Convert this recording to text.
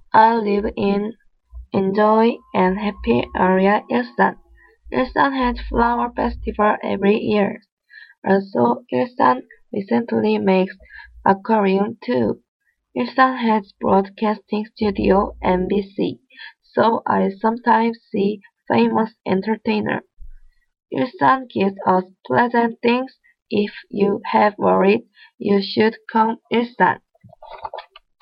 I live in enjoy and happy area Ilsan. Ilsan has flower festival every year. Also, Ilsan recently makes aquarium too. Ilsan has broadcasting studio NBC, so I sometimes see famous entertainer. Ilsan gives us pleasant things. If you have worried, you should come Ilsan.